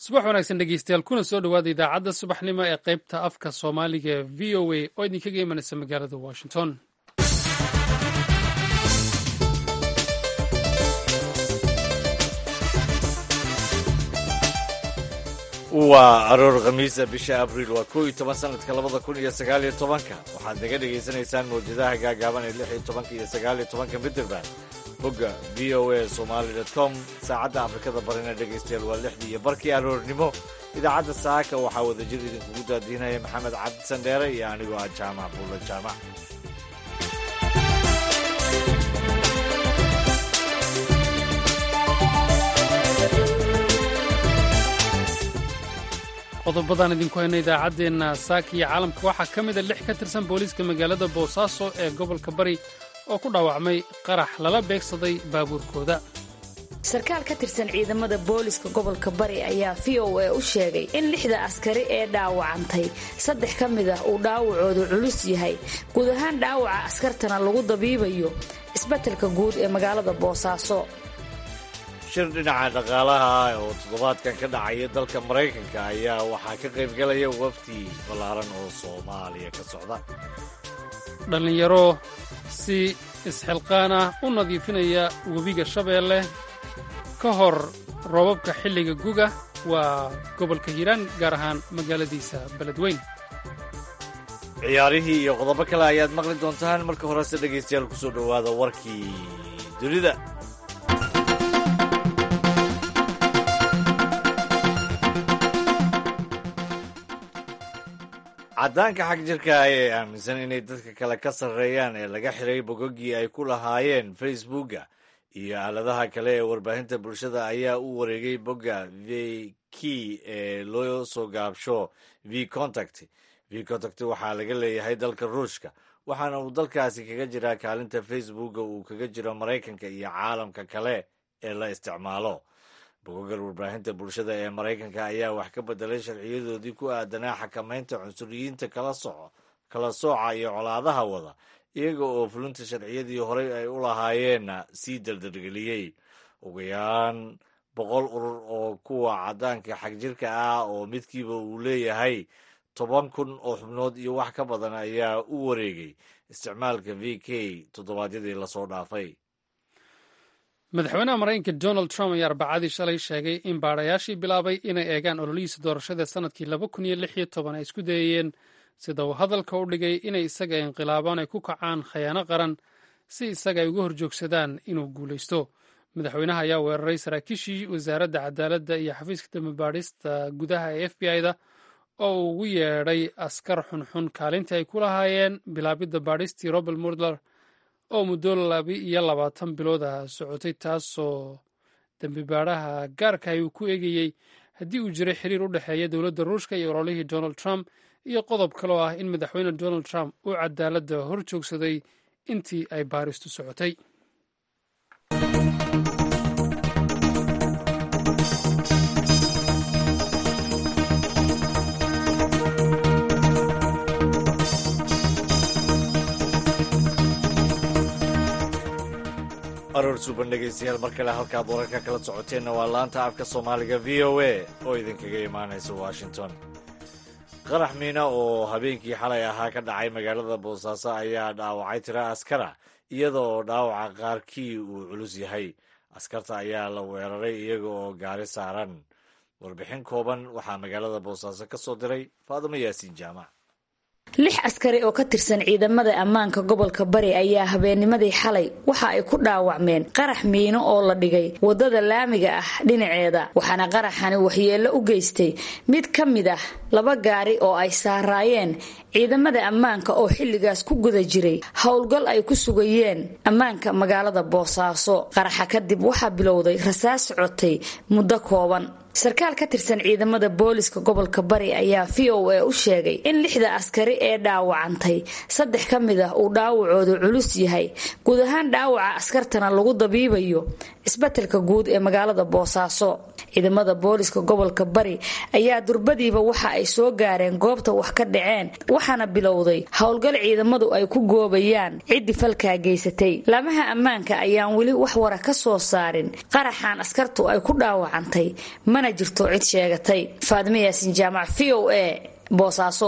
subax wanaagsan dhegeystayaal kuna soo dhowaada idaacadda subaxnimo ee qaybta afka soomaaliga ee v o a oo idinkaga imanaysa magaalada washington. waa aroor khamiisa bisha abriil waa 11 sanadka 2019 waxaad naga dhegaysanaysaan mawjadaha gaagaaban ee 16 iyo 19 midrband bogga voa somali.com saacadda afrikada barina dhegaystayaal waa 6 iyo barkii aroornimo. idaacadda saaka waxaa wadajir idinkugu daadiinaya maxamed cabdi sandheere iyo anigoo ah jaamac buulla jaamac. qodobadaan idinku hayna idaacaddeenna saaka iyo caalamka waxaa ka mida 6 ka tirsan booliiska magaalada boosaaso ee gobolka bari oo ku dhaawacmay qarax lala beegsaday baabuurkooda. sarkaal ka tirsan ciidamada booliiska gobolka bari ayaa v o a u sheegay in 6da askari ee dhaawacantay 3 ka mid ah uu dhaawacoodu culus yahay. guud ahaan dhaawaca askartana lagu dabiibayo isbeddelka guud ee magaalada boosaaso. shir dhinaca dhaqaalaha oo toddobaadkan ka dhacaya dalka Maraykanka ayaa waxaa ka qaybgalaya wafdi ballaaran oo Soomaaliya ka socda. dhalinyaro si isxilqaan ah u nadiifinaya webiga Shabeelle ka hor roobabka xilliga guga waa gobolka Hiiraan gaar ahaan magaaladiisa Beledweyne. ciyaarihii iyo qodobo kale ayaad maqli doontaan. marka horese dhegaystayaal ku soo dhowaada warkii dunida. caddaanka xag jirka ee aaminsan inay dadka kale ka sarreeyaan ee laga xiray bogogii ay ku lahaayeen facebooka iyo aaladaha kale ee warbaahinta bulshada ayaa u wareegay bogga vkey ee loo soo gaabsho vcontact. vcontact waxaa laga leeyahay dalka ruushka waxaana uu dalkaasi kaga jiraa kaalinta facebooka uu kaga jiro maraykanka iyo caalamka kale ee la isticmaalo. bogogal warbaahinta bulshada ee maraykanka ayaa wax ka bedelay sharciyadoodii ku aadanaa xakamaynta cunsuriyiinta kala sooca iyo colaadaha wada iyaga oo fulinta sharciyadii horey ay u lahaayeenna sii dardargeliyey. ugu yaraan 100 urur oo kuwa caddaanka xagjirka ah oo midkiiba uu leeyahay 10,000 oo xubnood iyo wax ka badan ayaa u wareegay isticmaalka vk toddobaadyadii lasoo dhaafay. madaxweynaha maraykanka donald trump ayaa arbacadii shalay sheegay in baadhayaashii bilaabay inay eegaan ololihiisa doorashada sanadkii 2016 ay isku dayayeen sida uu hadalka u dhigay inay isaga inqilaabaan ay ku kacaan khayaano qaran si isaga ay uga horjoogsadaan inuu guulaysto. madaxweynaha ayaa weeraray saraakiishii wasaaradda cadaaladda iyo xafiiska dambibaadhista gudaha ee FBI-da oo uu ugu yeedhay askar xunxun kaalintii ay ku lahaayeen bilaabidda baadhistii robert mueller oo muddo 22 bilood ah socotay, taasoo dambibaadhaha gaarka uu ku eegayey haddii uu jiray xiriir u dhexeeya dowladda ruushka iyo ololihii donald trump iyo qodob kaloo ah in madaxweyne donald trump uu cadaaladda hor joogsaday intii ay baaristu socotay. aroor suuban dhegaystayaal mar kale halkaad wararka kala socoteenna waa laanta afka soomaaliga v o a oo idinkaga imaanaysa washington. qarax miina oo habeenkii xalay ahaa ka dhacay magaalada boosaaso ayaa dhaawacay tiro askara iyada oo dhaawaca qaarkii uu culus yahay. askarta ayaa la weeraray iyaga oo gaari saaran. warbixin kooban waxaa magaalada boosaaso ka soo diray faadimo yaasiin jaamac. 6 askari oo ka tirsan ciidamada ammaanka gobolka bari ayaa habeennimadii xalay waxa ay ku dhaawacmeen qarax miino oo la dhigay wadada laamiga ah dhinaceeda, waxaana qaraxani waxyeello u geystay mid ka mid ah 2 gaari oo ay saaraayeen ciidamada ammaanka oo xilligaas ku guda jiray howlgal ay ku sugayeen ammaanka magaalada boosaaso. qaraxa kadib waxaa bilowday rasaas socotay muddo kooban. sarkaal ka tirsan ciidamada booliiska gobolka bari ayaa v o a u sheegay in 6da askari ee dhaawacantay 3 ka mid ah uu dhaawacoodu culus yahay. guud ahaan dhaawaca askartana lagu dabiibayo isbeddelka guud ee magaalada boosaaso. ciidamada booliska gobolka bari ayaa durbadiiba waxa ay soo gaareen goobta wax ka dhaceen waxaana bilowday howlgal ciidamadu ay ku goobayaan ciddii falkaa geysatay. laamaha ammaanka ayaan weli wax wara ka soo saarin qaraxan askartu ay ku dhaawacantay, mana jirto cid sheegatay. Faadimo Yaasin Jaamac, VOA, Boosaaso.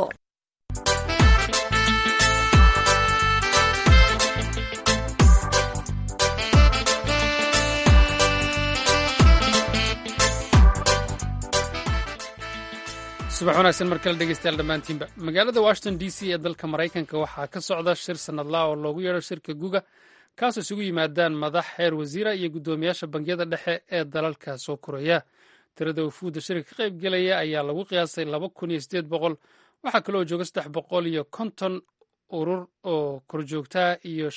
subax wanaagsan mar kale dhegeystayaal dhammaantiinba. magaalada Washington DC ee dalka Maraykanka waxaa ka socda shir sanadlaha oo loogu yeedho shirka guga, kaasoo isugu yimaadaan madax xeer wasiira iyo guddoomiyaasha bangiyada dhexe ee dalalka soo koraya. tirada wufuudda shirka ka qayb gelaya ayaa lagu qiyaasay 2,800. waxaa kaloo jooga 350 urur oo korjoogtaa iyo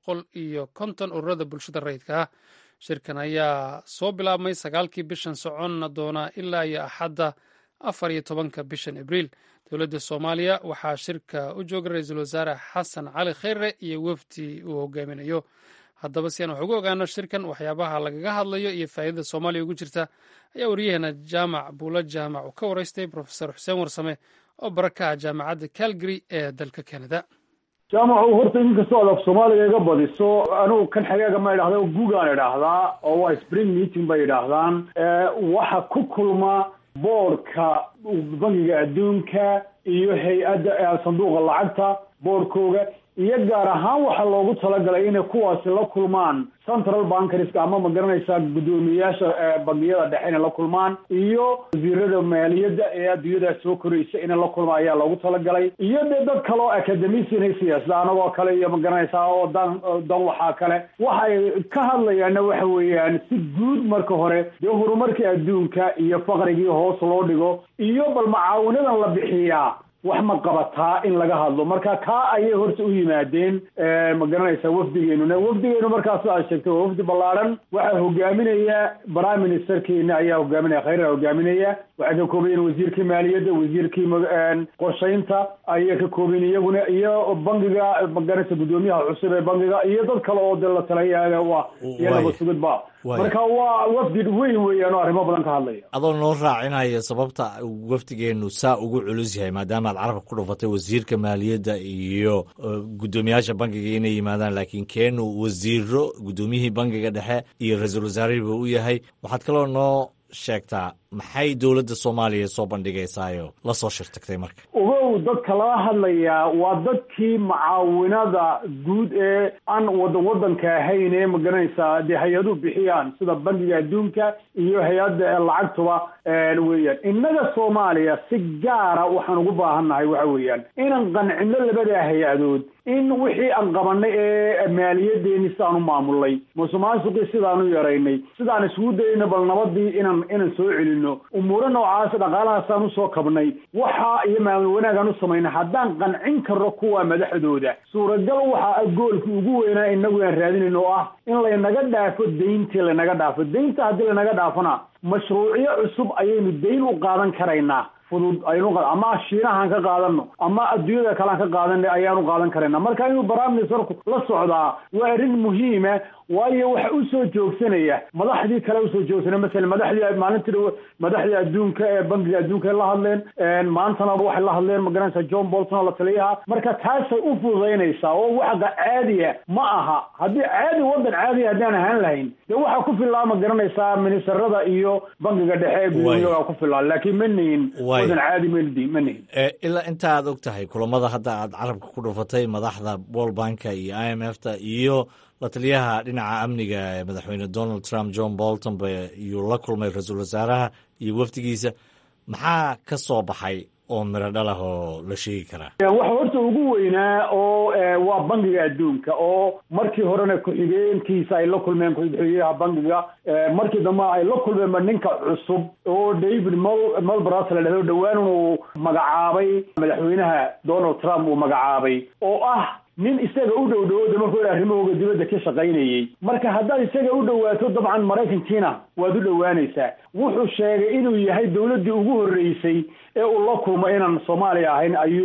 550 ururada bulshada rayidka ah. shirkan ayaa soo bilaabmay 9kii bishan, soconna doona ilaa iyo axadda 14 bishan Abriil. dowladda Soomaaliya waxaa shirka u jooga ra-iisul wasaare xasan cali khayre iyo wafdi uu hogaaminayo. haddaba si aan wax ugu ogaano shirkan, waxyaabaha lagaga hadlayo iyo faa'iidada Soomaaliya ugu jirta, ayaa wariyaheena Jaamac Buula Jaamac uu ka waraystay Professor Xuseen Warsame oo baraka ah jaamacadda Calgary ee dalka Canada. jaamac horta inkastoo aad Soomaaliya iga badiso, anigu kan xagaaga ma idhaahdo gugaan idhaahdaa oo waa spring meeting bay idhaahdaan. waxa ku kulma boorka bangiga adduunka iyo hay-adda sanduuqa lacagta boorkooga, iyo gaar ahaan waxaa loogu talagalay inay kuwaasi la kulmaan central bankerska ama magaranaysaa guddoomiyaasha bangiyada dhexe inay la kulmaan, iyo wasiirada maaliyadda ee adduunyada soo koraysa inay la kulmaan ayaa loogu talagalay, iyo dee dad kale oo academician siyaasada anagoo kale iyo magaranaysaa oo dan waxaa kale. waxay ka hadlayaanna waxa weeyaan si guud marka hore dee horumarkii adduunka iyo faqrigii hoos loo dhigo, iyo bal macaawinadan la bixiyaa wax ma qabataa in laga hadlo. marka kaa ayay horta u yimaadeen magaranaysaa wafdigeenu markaas aad sheegtay waa wafdi ballaaran. waxaa hogaaminaya prime ministerkeena ayaa hogaaminaya, khayra hogaaminaya. waxay ka kooban yihiin wasiirkii maaliyadda, wasiirkii qorshaynta ayay ka kooban iyaguna, iyo bangiga magaranaysa guddoomiyaha cusub ee bangiga, iyo dad kale oo de la talaya waa iyadaba sugidba. marka waa wafdi weyn weeyaan oo arrimo badan ka hadlaya. adoo noo raacinaya sababta wafdigeenu saa ugu culus yahay, maadaama aad carabka ku dhufatay wasiirka maaliyadda iyo guddoomiyaasha bangiga inay yimaadaan, laakiin keenu wasiiro, guddoomiyihii bangiga dhexe iyo ra-iisul wasaarihii buu u yahay. waxaad kaloo noo sheegtaa maxay dowladda Soomaaliya soo bandhigaysaayo la soo shirtagtay marka? ogow dadka laga hadlayaa waa dadkii macaawinada guud ee aan wadanka ahayn ee magaranaysaa dee hay-aduhu bixiyaan sida bangiga adduunka iyo hay-adda lacagtuba weeyaan. innaga Soomaaliya si gaara waxaan ugu baahannahay waxa weeyaan inaan qancino labada hay-adood in wixii aan qabanay ee maaliyadeeni sidaan u maamulnay, musuqmaasuqii sidaan u yaraynay, sidaan isugu dayno bal nabadii inaan soo celino, umuuro noocaas dhaqaalahaasaan usoo kabnay, waxa iyo maamul wanaagaan u samaynay. haddaan qancin karno kuwa madaxdooda, suuragal waxaa goolkii ugu weynaa inagu aan raadinayno oo ah in laynaga dhaafo deyntii, laynaga dhaafo deynta. haddii laynaga dhaafona mashruucyo cusub ayaynu deyn u qaadan karaynaa fudud aynu ama shiinahan ka qaadano ama adduunyada kale ka qaadanay ayaanu qaadan karayna. marka inuu barnaamijku la socdaa waa arrin muhiima, waayo waxa u soo joogsanaya madaxdii kale u soo joogsanay. mesela madaxdii adduunka ee bangiga adduunka la hadleen, maantana waxay la hadleen magaranaysa John Bolton la taliyaha. marka taasay u fududaynaysaa oo waxa caadiya ma aha. haddii caadi wadan caadi haddaan ahaan lahayn dee waxa ku filaa magaranaysaa ministarada iyo bangiga dhexe gudoomiyaha ku filaa, laakiin manihin wadan caadi manihin. ilaa inta aad og tahay kulamada hadda aad carabka ku dhufatay madaxda World Bank iyo IMF-ta iyo la taliyaha dhinaca amniga ee madaxweyne Donald Trump John Bolton iyuu la kulmay ra-iisul wasaaraha iyo wafdigiisa, maxaa ka soo baxay oo miro dhalah oo la sheegi karaa? waxa horta ugu weynaa oo waa bangiga adduunka oo markii horena ku-xigeenkiisa ay la kulmeen ku-xigeenyaha bangiga, markii dambe ay la kulmeen ninka cusub oo David Malpass la dhahdo dhawaan uu magacaabay madaxweynaha Donald Trump uu magacaabay, oo ah nin isaga u dhow markuu arrimahooda dibadda ka shaqaynayay. marka haddaad isaga u dhowaato dabcan Maraykankiina waad u dhowaanaysaa. wuxuu sheegay inuu yahay dowladdii ugu horreysay ee uu la kulmo inaan Soomaaliya ahayn ayuu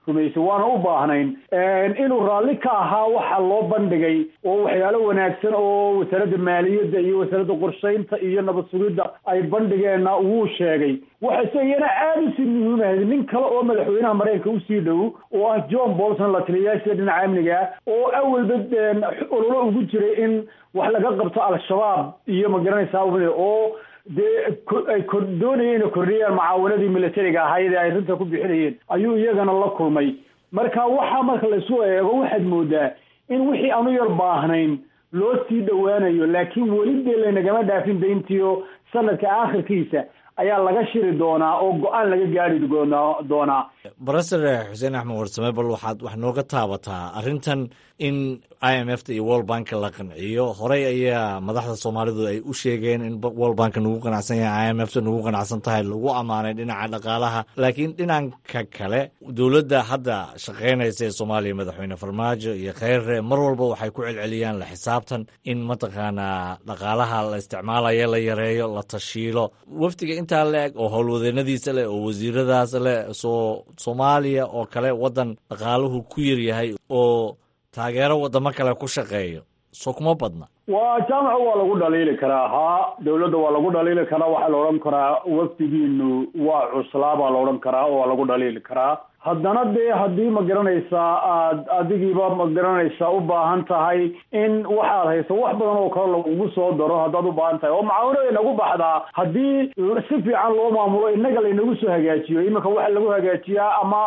rumaysay waana u baahnayn inuu raalli ka ahaa waxa loo bandhigay oo waxyaalo wanaagsan oo wasaaradda maaliyadda iyo wasaaradda qorshaynta iyo nabad sugidda ay bandhigeenna wuu sheegay waxayse iyana aada usii muhiimahayd nin kale oo madaxweynaha maraykanka usii dhow oo ah John Bolton la taliyayaasha dhinaca amniga oo awalba ololo ugu jiray in wax laga qabto al-shabaab iyo magaranaysaa oo dee ay doonayeen inay kordhiyaan mucaawanadii militariga ahayd ay arrinta ku bixinayeen ayuu iyagana la kulmay marka waxaa marka laysu eego waxaad moodaa in wixii aanu yar baahnayn loo sii dhowaanayo laakiin weli dee laynagama dhaafin dayntiyo sanadka aakhirkiisa ayaa laga shiri doonaa oo go-aan laga gaari doonaa brofesor xuseen axmed warsame bal waxaad wax nooga taabataa arrintan in IMF iyo World Bank la qanciyo horey ayaa madaxda Soomaalidu ay u sheegeen in World Bank nagu qanacsan yahay IMF nagu qanacsan tahay lagu amaanay dhinaca dhaqaalaha laakiin dhinaca kale dowladda hadda shaqeynaysa ee Soomaaliya madaxweyne Farmaajo iyo Khayre mar walba waxay ku celceliyaan la xisaabtan in mataqaana dhaqaalaha la isticmaalayo la yareeyo la tashiilo waftiga intaa leeg oo howlwadeennadiisa leh oo wasiiradaas leh Soomaaliya oo kale wadan dhaqaaluhu ku yar yahay oo taageero wadamo kale ku shaqeeyo soo kuma badna waa jaamaca waa lagu dhaliili karaa haa dowladda waa lagu dhaliili karaa waxaa la odhan karaa wafdigiinu waa cuslaa baa la odhan karaa oo waa lagu dhaliili karaa haddana dee haddii ma garanaysaa aad adigiiba ma garanaysaa u baahan tahay in waxaad hayso wax badan oo kale lagugu soo daro haddaad u baahan tahay oo mucaawinada inagu baxdaa haddii si fiican loo maamulo innaga laynagu soo hagaajiyo iminka waxa lagu hagaajiyaa ama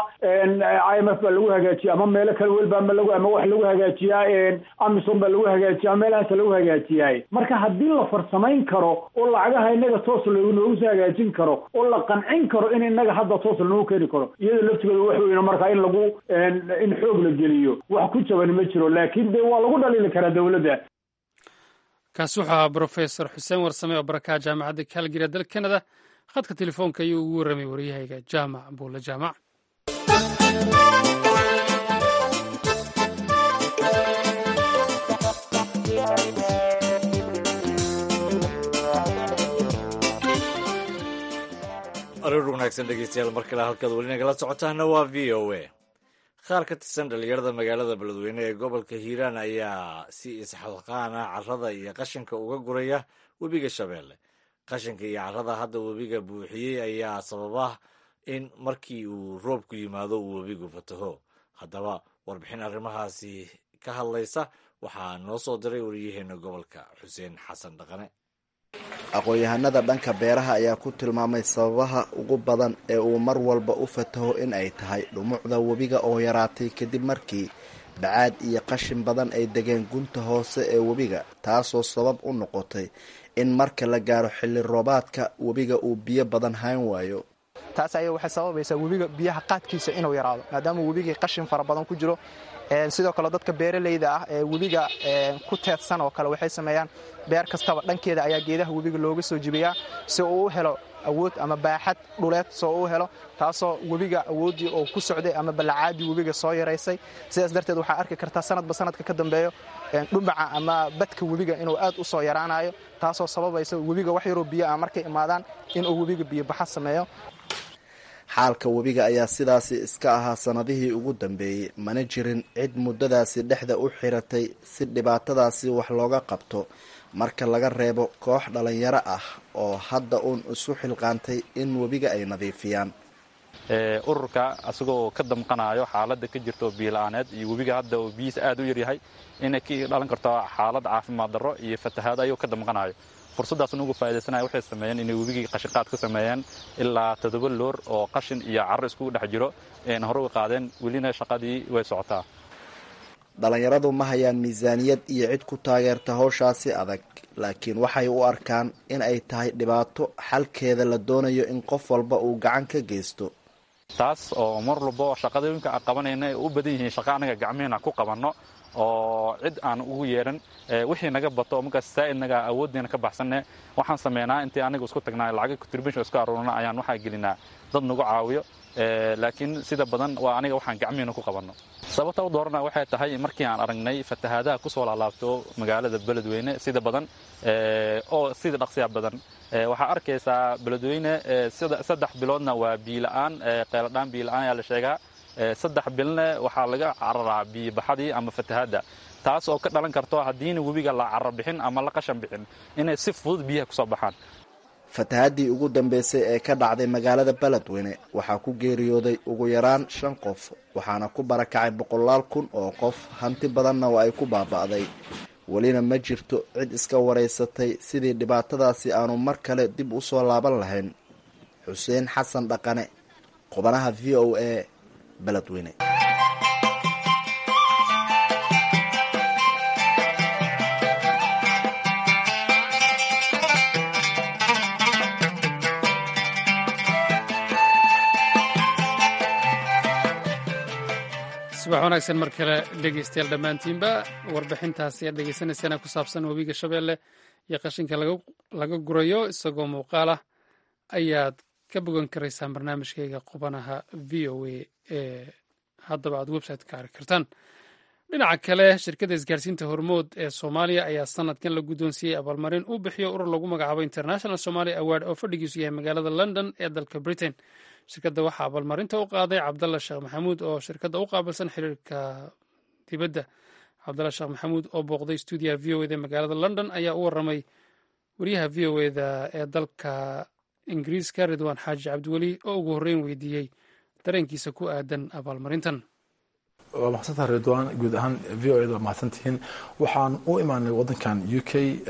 IMF baa lagu hagaajiya ama meelo kale welba ama waxa lagu hagaajiyaa Amazon baa lagu hagaajiyaa meelahaas lagu hagaajiyaa marka haddii la farsamayn karo oo lacagaha innaga toos loogu soo hagaajin karo oo la qancin karo in innaga hadda toos loogu keeni karo iyada laftigeeda waxweyn marka in lagu in xoog la geliyo wax ku jaban ma jiro laakiin de waa lagu dhaliili karaa dawladda kaas waxaa Professor Xuseen Warsame oo baraka jaamacadda Calgary dalka Canada khadka telefoonka ayuu ugu waramay wariyahayga Jaamac Buule Jaamac aroor wanaagsan dhegeystayaal mar kale halkaad weli nagala socotaana waa VOA qaar ka tirsan dhalinyarada magaalada beledweyne ee gobolka hiiraan ayaa si isxilqaan ah carrada iyo qashinka uga guraya webiga shabeelle qashinka iyo carrada hadda webiga buuxiyey ayaa sababa in markii uu roobku yimaado uu webigu fataho haddaba warbixin arrimahaasi ka hadlaysa waxaa noo soo diray wariyaheena gobolka xuseen xasan dhaqane aqoon-yahanada dhanka beeraha ayaa ku tilmaamay sababaha ugu badan ee uu mar walba u fataho in ay tahay dhumucda webiga oo yaraatay kadib markii bacaad iyo qashin badan ay degeen gunta hoose ee webiga taasoo sabab u noqotay in marka la gaaro xilli roobaadka webiga uu biyo badan hayn waayo taas ayaa waxay sababaysaa webiga biyaha qaadkiisa inuu yaraado maadaama webigii qashin fara badan ku jiro sidoo kale dadka beeralayda ah ee webiga ku teedsan oo kale waxay sameeyaan beer kastaba dhankeeda ayaa geedaha webiga looga soo jibiyaa si uu u helo awood ama baaxad dhuleed soo uu helo taasoo webiga awooddii oo ku socday ama ballacaadii webiga soo yaraysay sidaas darteed waxaa arki kartaa sanadba sanadka ka dambeeyo dhumaca ama badka webiga inuu aad u soo yaraanayo taasoo sababaysa webiga wax yaroo biyo ah markay imaadaan inuu webiga biyobaxa sameeyo xaalka webiga ayaa sidaasi iska ahaa sanadihii ugu dambeeyey mana jirin cid muddadaasi dhexda u xiratay si dhibaatadaasi wax looga qabto marka laga reebo koox dhalinyaro ah oo hadda uun isu xilqaantay in webiga ay nadiifiyaan ururka asagoo ka damqanayo xaaladda ka jirto biyo-la'aaneed iyo webiga hadda oo biyihiisa aad u yaryahay inay ka dhalan karto xaalad caafimaad darro iyo fatahaad ayuu ka damqanayo fursaddaas unugu faa'iidaysanaya waxay sameeyeen inay webigii qashinqaad ka sameeyeen ilaa 7 loor oo qashin iyo carro iskugu dhex jiro een hore u qaadeen welina shaqadii way socotaa dhalinyaradu ma hayaan miisaaniyad iyo cid ku taageerta hawshaasi adag laakiin waxay u arkaan in ay tahay dhibaato xalkeeda la doonayo in qof walba uu gacan ka geysto taas oo mar walba shaqadooyinka aan qabanayna ay u badan yihiin shaqa anaga gacmeena ku qabanno oo cid aan ugu yeeran wixii naga bato markaas saa'idnaga awooddeena ka baxsanne waxaan sameynaa intii aniga isku tagnaa lacag contribution isku aruurna ayaan waxaa gelinaa dad nagu caawiyo laakiin sida badan waa aniga waxaan gacmeena ku qabanno sababta u doorana waxay tahay markii aan aragnay fatahaadaha ku soo laalaabto magaalada beledweyne sida badan oo sida dhaqsiya badan waxaa arkaysaa beledweyne 3 biloodna waa biila'aan qeyladhaan biila'aan ayaa la sheegaa saddex bilne waxaa laga cararaa biyobaxadii ama fatahaadda taas oo ka dhalan karto haddiina webiga la carar bixin ama la qashan bixin inay si fudud biyaha kusoo baxaan. fatahaddii ugu dambeysay ee ka dhacday magaalada beledweyne waxaa ku geeriyooday ugu yaraan 5 qof waxaana ku barakacay 100 kun oo qof, hanti badanna waa ay ku baaba'day. welina ma jirto cid iska waraysatay sidii dhibaatadaasi aanu mar kale dib u soo laaban lahayn. xuseen xasan dhaqane, qubanaha VOA, beledweyne. subax wanaagsan mar kale dhegeystayaal dhammaantiinba. warbixintaasi aad dhegeysanaysaana ku saabsan webiga Shabeelle iyo qashinka laga gurayo isagoo muuqaal ah ayaad ka bogan karaysaan barnaamijkayga qubanaha VOA ee haddaba aad website ka arki kartaan. dhinaca kale shirkadda isgaarsiinta hormood ee Soomaaliya ayaa sanadkan la guddoonsiiyey abaalmarin uu bixiyo urur lagu magacaabo International Somali Award oo fadhigiisu yahay magaalada London ee dalka Britain. shirkadda waxaa abaalmarinta u qaaday Cabdalla Sheekh Maxamuud oo shirkadda u qaabilsan xiriirka dibadda. Cabdalla Sheekh Maxamuud oo booqday stuudiyaha VOA ee magaalada London ayaa u waramay wariyaha VOA ee dalka Ingiriiska Ridwaan Xaaji Cabdiweli oo ugu horreyn weydiiyey dareenkiisa ku aadan abaalmarintan. waa mahadsantahay Ridwaan, guud ahaan VOA da mahadsantihiin. waxaan u imaanay wadankan UK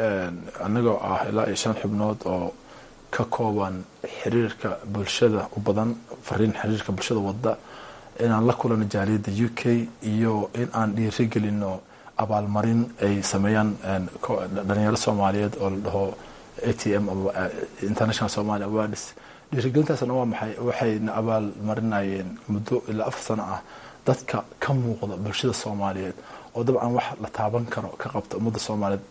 annagoo ah ilaa 5 xubnood oo ka kooban xiriirka bulshada u badan, fariin xiriirka bulshada wada, inaan la kulano jaaliyadda UK iyo in aan dhiirigelino abaalmarin ay sameeyaan dhalinyaro Soomaaliyeed oo la dhaho ATM ama International Somali Awards. dhiirigelintaasna waa maxay? waxayna abaalmarinayeen muddo ilaa 4 sano ah dadka ka muuqda bulshada Soomaaliyeed oo dabcan wax la taaban karo ka qabta ummadda Soomaaliyeed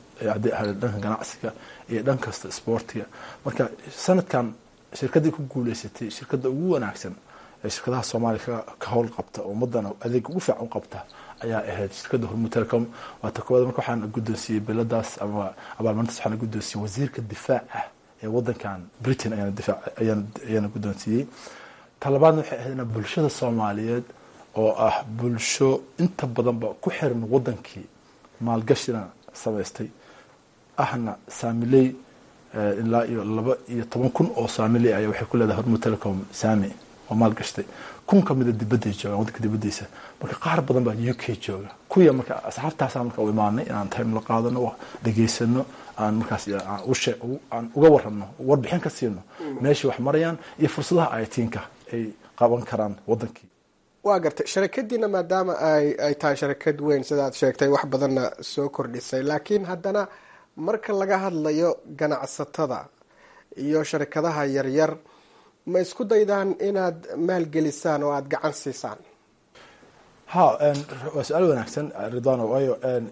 dhanka ganacsiga iyo dhan kasta sportiga. marka sanadkan shirkadii ku guuleysatay shirkadda ugu wanaagsan ee shirkadaha Soomaaliya ka howl qabta oo ummadana adeeg ugu fiican u qabta ayaa ahayd shirkadda Hormuud Telecom. waa ta koowaad. marka waxaan guddoonsiiyey biladaas ama abaalmarintaas waxaan guddoonsiiyey wasiirka difaaca ee wadankan Britain ayaan guddoonsiiyey. talabaadna waxay ahayd bulshada Soomaaliyeed oo ah bulsho inta badanba ku xiran wadankii, maalgashina samaystay, ahna saamiley ilaa iyo 12 kun oo saamiley ayaa waxay ku leedahay Hormuud Telecom saami oo maalgashtay. 1,000 ka mid ah dibadda jooga, wadanka dibaddiisa. marka qaar badan baa UK jooga. kuya marka asxaabtaas marka u imaanay inaan time la qaadano, dhageysano, aan markaas aan uga warramo, warbixin ka siino meeshii wax marayaan iyo fursadaha ay tiinka ay qaban karaan wadankii. waa gartay sharikadiina maadaama ay tahay sharikad weyn sidaad sheegtay, wax badanna soo kordhisay, laakiin haddana marka laga hadlayo ganacsatada iyo sharikadaha yaryar ma isku daydaan inaad maalgelisaan oo aada gacan siisaan? waa su-aal wanaagsan Ridwaan. waayo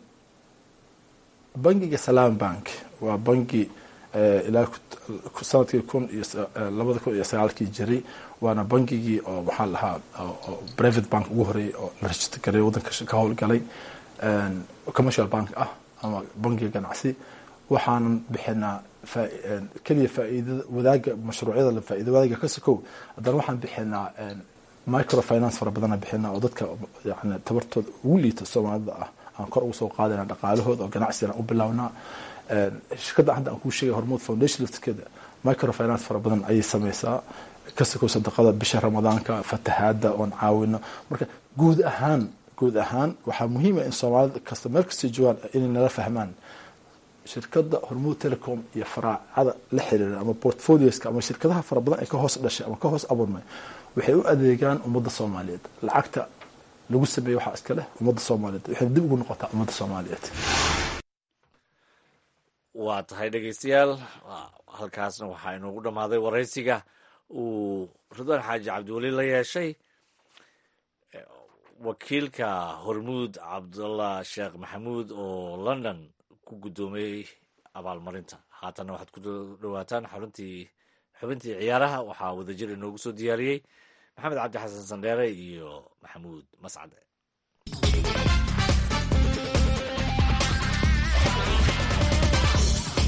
bangiga Salaam Bank waa bangi ilaa sanadkii 2009 jiray, waana bangigii oo maxaa lahaa oo private bank ugu horeeyay oo la register garay wadanka ka howlgalay, commercial bank ah ama bangiga ganacsi. waxaanan bixinaa kaliya faa'iidada wadaaga mashruucyada la faa'iido wadaaga ka sokow. haddana waxaan bixinaa microfinance fara badan bixinaa oo dadka yani tabartooda ugu liita Soomaalida ah aan kor ugu soo qaadana dhaqaalahooda oo ganacsiga u bilawnaa. shirkadda hadda aan ku sheegay Hormuud Foundation lafteeda microfinance fara badan ayay sameysaa, ka sokow sadaqada bisha Ramadaanka, fatahaadda oon caawino. marka guud ahaan waxaa muhiim ah in Soomaalida kasta meel kasta joogaan inay nala fahmaan shirkadda Hormuud Telecom iyo faraacada la xiriira ama portfolioska ama shirkadaha fara badan ee ka hoos dhashay ama ka hoos abuurmay waxay u adeegaan ummadda Soomaaliyeed. lacagta lagu sameeyo waxa iska leh ummadda Soomaaliyeed, waxay dib ugu noqotaa ummadda Soomaaliyeed. waa tahay dhegeystayaal, halkaasna waxaa inoogu dhammaaday waraysiga uu Ridwaan Xaaji Cabdiweli la yeeshay wakiilka Hormuud Cabdalla Sheekh Maxamuud oo London ku guddoomiyey abaalmarinta. haatanna waxaad ku dhawaataan xubintii ciyaaraha. waxaa wadajir inoogu soo diyaariyey maxamed cabdi xasan sandheere iyo maxamuud mascade.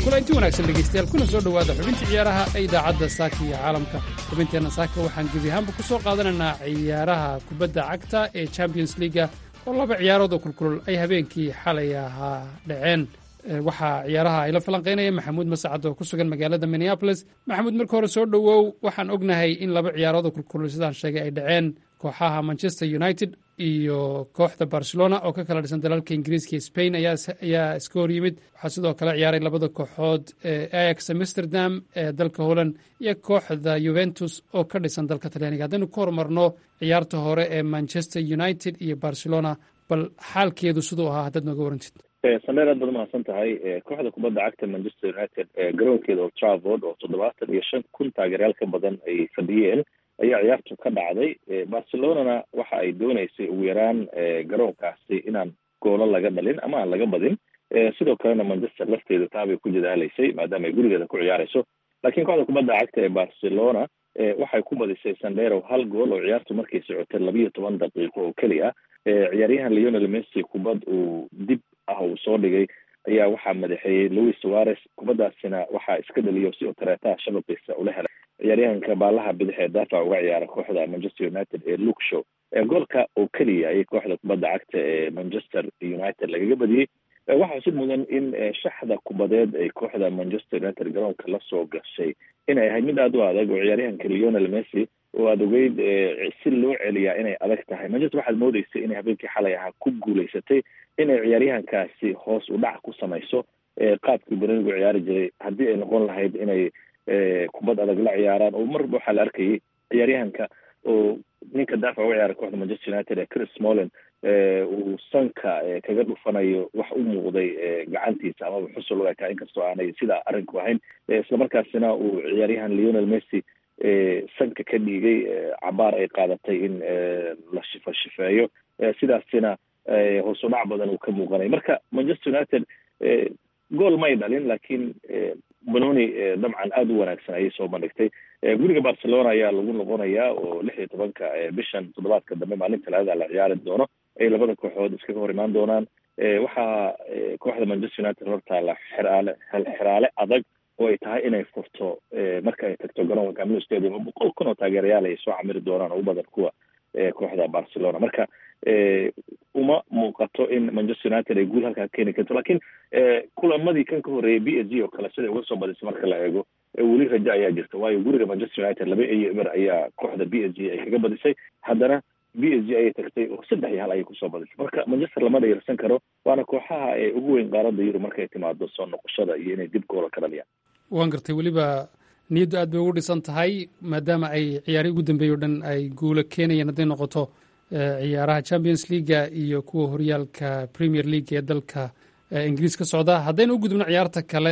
kulanti wanaagsan dhegaystayaal kuna soo dhowaada xubinta ciyaaraha ee idaacadda saaka iyo caalamka xubinteenna saaka waxaan gebi ahaanba ku soo qaadanaynaa ciyaaraha kubadda cagta ee champions leaga oo laba ciyaarood oo kulkulul ay habeenkii xalay ahaa dhaceen waxaa ciyaaraha ay la falanqaynaya maxamuud masacad oo ku sugan magaalada minneapolis. maxamuud, marka hore soo dhowow. waxaan ognahay in laba ciyaarood oo kulkulul sidaan sheegay ay dhaceen kooxaha manchester united iyo kooxda barcelona oo ka kala dhisan dalalka ingiriiska iyo spain ayaa iska hor yimid. waxaa sidoo kale ciyaaray labada kooxood ee ayax amsterdam ee dalka holland iyo kooxda juventus oo ka dhisan dalka talyaaniga. haddaynu ku horumarno ciyaarta hore ee manchester united iyo barcelona, bal xaalkeedu siduu ahaa haddaad nooga warantid. sameer aad baad umahadsan tahay. kooxda kubadda cagta manchester united garoonkeeda old trafford oo 75,000 taageeryaal ka badan ay fadhiyeen ayaa ciyaartu ka dhacday. barcelonana waxa ay dooneysay ugu yaraan garoonkaasi inaan goolo laga dhalin ama aan laga badin. sidoo kalena manchester lafteeda taabay ku jadaalaysay maadaama ay gurigeeda ku ciyaarayso. laakiin kooxda kubadda cagta ee barcelona waxay ku badisay sandero 1 gool oo ciyaartu markay socotay 12 daqiiqo oo keliya. ciyaaryahan Lionel Messi kubad uu dib uu soo dhigay ayaa waxaa madaxeeyey Luis Suarez. kubadaasina waxaa iska dhaliyo si tareetaha shabaqiisa ula helay ciyaaryahanka baalaha bidix ee daafac uga ciyaara kooxda Manchester United ee Luke Shaw. goolka oo keliya ay kooxda kubadda cagta ee Manchester United lagaga badiyey. waxaa xusid mudan in shaxda kubadeed ay kooxda Manchester United garoonka la soo gashay inay ahayd mid aad u adag oo ciyaaryahanka Lionel Messi oo aad ogeyd si loo celiyaa inay adag tahay. Manchester waxaad moodeysay inay habeenkii xalay ahaa ku guulaysatay inay ciyaaryahankaasi hoos u dhac ku samayso qaabkii Berenigo ciyaari jiray. haddii ay noqon lahayd inay kubad adag la ciyaaraan oo marba waxaa la arkayay ciyaaryahanka oo ninka daafac uga ciyaara kooxda Manchester United ee Chris Smalling uu sanka kaga dhufanayo wax u muuqday gacantiisa amaba xusul u ekaa inkastoo aanay sidaa arrinku ahayn. islamarkaasina uu ciyaaryahan Lionel Messi sanka ka dhiigay cabaar ay qaadatay in la shifeeyo. sidaasina hoos u dhac badan uu ka muuqanay. marka Manchester United gool may dhalin laakiin Benoni dabcan aad u wanaagsan ayay soo bandhigtay. guriga Barcelona ayaa lagu noqonayaa oo 16 bishan toddobaadka dambe maalinta Talaadada la ciyaari doono ay labada kooxood iskaga hor imaan doonaan. waxaa kooxda Manchester United hortaala xiraale adag oo ay tahay inay furto marka ay tagto garoonka Camp Nou Stadium 100,000 oo taageerayaal ay soo camiri doonaan oo u badan kuwa kooxda Barcelona. marka uma muuqato in Manchester United ay guul halkaa keeni karto. laakiin kulamadii kan ka horeeyay PSG oo kale sida uga soo badisay marka la eego weli rajo ayaa jirta. waayo guriga Manchester United 2-0 ayaa kooxda PSG ay kaga badisay. haddana PSG ayay tagtay oo 3-1 ayay kusoo badisay. marka Manchester lama dhayirsan karo. waana kooxaha ee ugu weyn qaaradda Yurub markay timaado soo noqoshada iyo inay dib goola ka dhaliyaan. waan gartay. weliba niyaddu aad bay ugu dhisan tahay maadaama ay ciyaarihii ugu dambeeyey o dhan ay guulo keenayeen hadday noqoto ciyaaraha Champions League iyo kuwa horyaalka Premier League ee dalka Ingiriis ka socda. haddaynu u gudubno ciyaarta kale,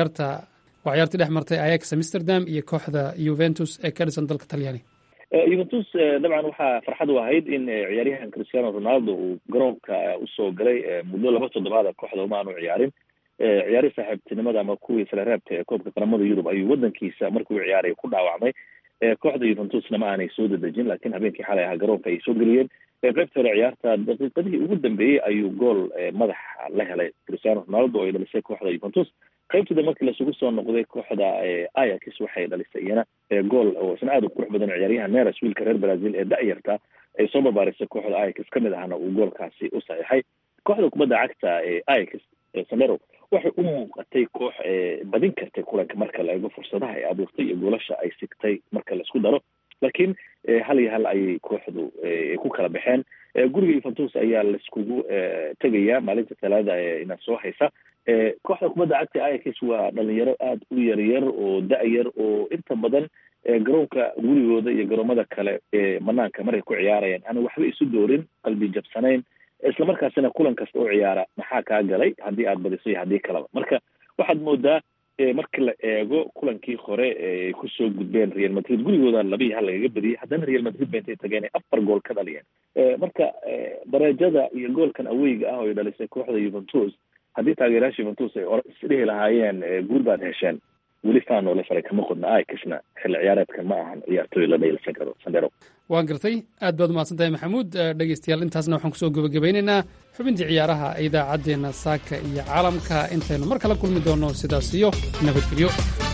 waa ciyaartii dhex martay Ajax Amsterdam iyo kooxda Juventus ee ka dhisan dalka Talyaani. Juventus dabcan waxaa farxad u ahayd in ciyaaryahan Cristiano Ronaldo uu garoonka usoo galay muddo 2 toddobaad kooxda uma aanu ciyaarin. ciyaari saaxiibtinimada ama kuwii isla reebta ee koobka qaramada Yurub ayuu wadankiisa markuu ciyaaray ku dhaawacmay. kooxda Juventusna ma aanay soo dadejin laakiin habeenkii xalay ahaa garoonka ay soo geliyeen. qaybta hore ciyaarta daqiiqadii ugu dambeeyey ayuu gool madax la helay Cristiano Ronaldo oo ay dhalisay kooxda Juventus. qaybtida markii lasugu soo noqday kooxda Ajax waxay dhalisay iyana gool oo isna aad u qurux badan ciyaaryahan Neres wiilka reer Brazil ee da'yarta ay soo barbaarisay kooxda Ajax kamid ahna uu goolkaasi u saxiixay. kooxda kubadda cagta ee Ajax Sandero waxay u muuqatay koox badin kartay kulanka marka la eego fursadaha ay abuurtay iyo goolasha ay sigtay marka la isku daro. laakiin 1-1 ayay kooxdu ku kala baxeen. guriga Juventus ayaa la iskugu tagayaa maalinta Talaadada ina soo haysa. kooxda kubadda cagta Ajax waa dhalinyaro aad u yaryar oo da'yar oo inta badan garoonka gurigooda iyo garoomada kale banaanka markay ku ciyaarayaan aan waxba isu doorin, qalbi jabsanayn, isla markaasina kulan kasta oo ciyaara maxaa kaa galay haddii aad badiso iyo haddii kaleba. marka waxaad moodaa marka la eego kulankii hore ay kusoo gudbeen Real Madrid gurigooda 2-1 lagaga badiyay. haddana Real Madrid bay intay tageen 4 gool ka dhaliyeen. marka darajada iyo goolkan aweyga ah oo ay dhalisay kooxda Juventus haddii taageerayaasha Juventus ay isdhihi lahaayeen guul baad hesheen weli faanoole faray kama qodna aikisna xilli ciyaareedka ma ahan ciyaartooy la dhayla sandero. waan gartay aad baad umahadsan tahay maxamuud. dhegeystayaal intaasna waxaan kusoo gebagabaynaynaa xubintii ciyaaraha idaacaddeenna saaka iyo caalamka. intaynu mar kala kulmi doonno sidaas iyo nabadgelyo.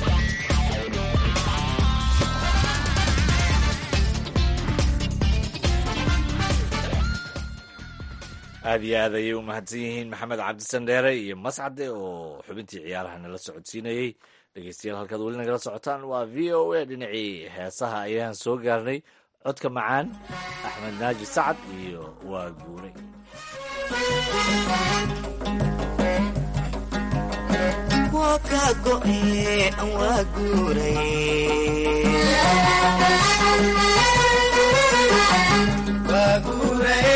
aad iyo aad ayay u mahadsan yihiin maxamed cabdisandheere iyo mascade oo xubintii ciyaaraha nala socodsiinayey. dhegeystayaal halkaad weli nagala socotaan waa v o a. dhinacii heesaha ayaan soo gaarnay. codka macaan axmed naaji sacad iyo waa guuray. waa ka go'e waa guuray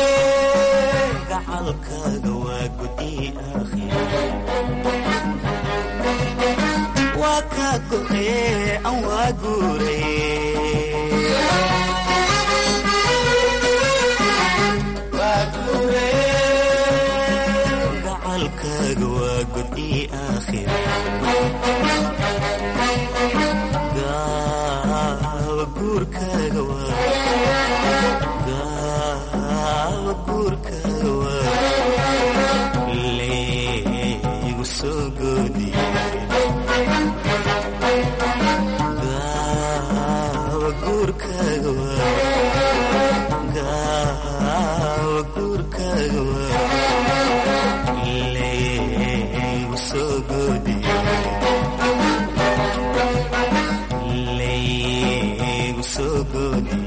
gacalkaaga waa gudi aakhira waa ka go'e waa guuray gacalkaaga waa gudi aakhira gaawa guurkaaga leegu soo goodiye gaawa guurkaaga leegu soo goodiye leegu soo goodiye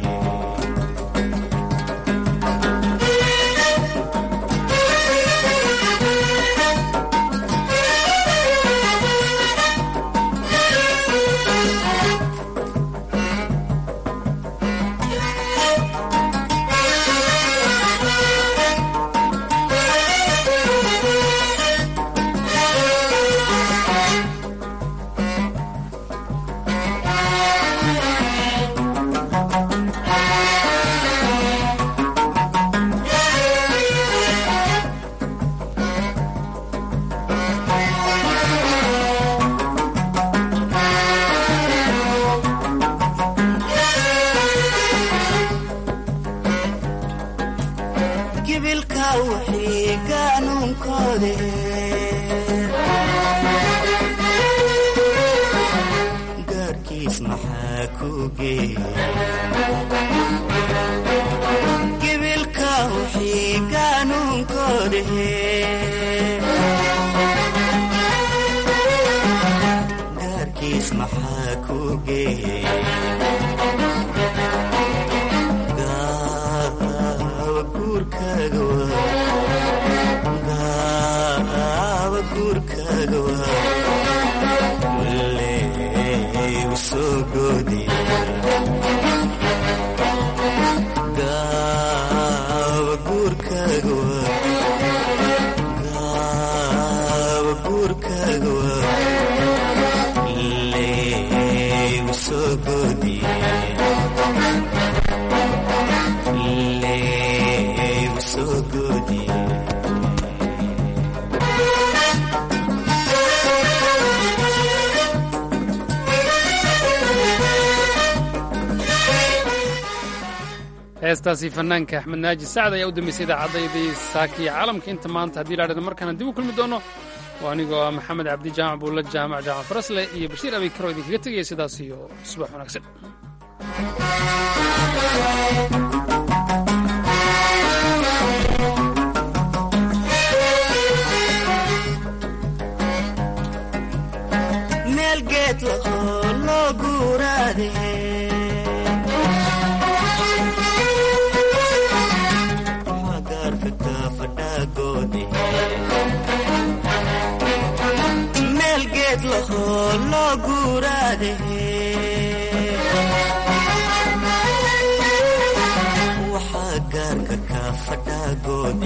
heestaasi fanaanka axmed naaji sacad ayaa u dambeysay idaacaddaydii saakiya caalamka. inta maanta haddii laadhada markaana dib u kulmi doono waa anigoo ah maxamed cabdi jaamac buulla jaamac farasle iyo bashiir abikaro idinkaga tegaya sidaas iyo subax wanaagsan. meel geed loo guuraade meel geed lahoo loo guuraade waxaa gaarka ka fadhaagoode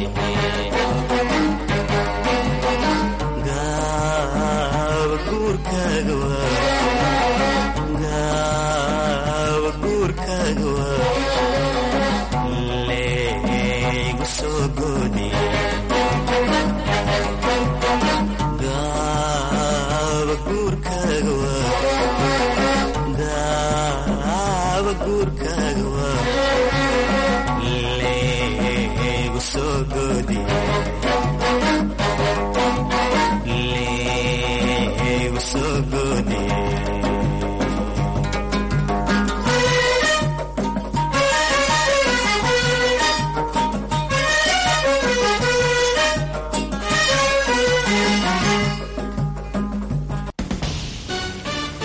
gaawa guurkaaga leegu soo goodiye gaawa guurkaaga guurka